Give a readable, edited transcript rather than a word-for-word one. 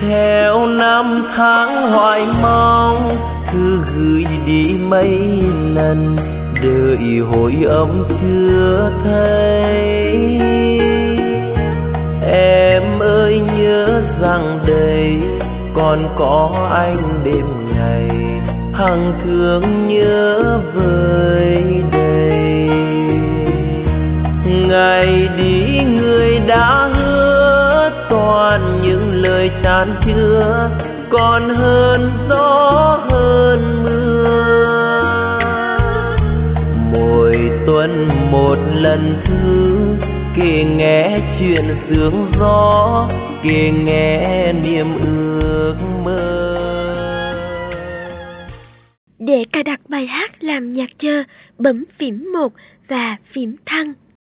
theo năm tháng hoài mong, thư gửi đi mấy lần đợi hồi âm chưa thấy. Em ơi nhớ rằng đây còn có anh đêm ngày, hằng thương nhớ vơi đầy. Ngày đi người đã hứa toàn những lời chan chứa, còn hơn gió hơn mưa. Mỗi tuần một lần thư kể nghe chuyện sương gió, kể nghe niềm ước mơ. Để cài đặt bài hát làm nhạc chờ, bấm phím 1 và phím thăng.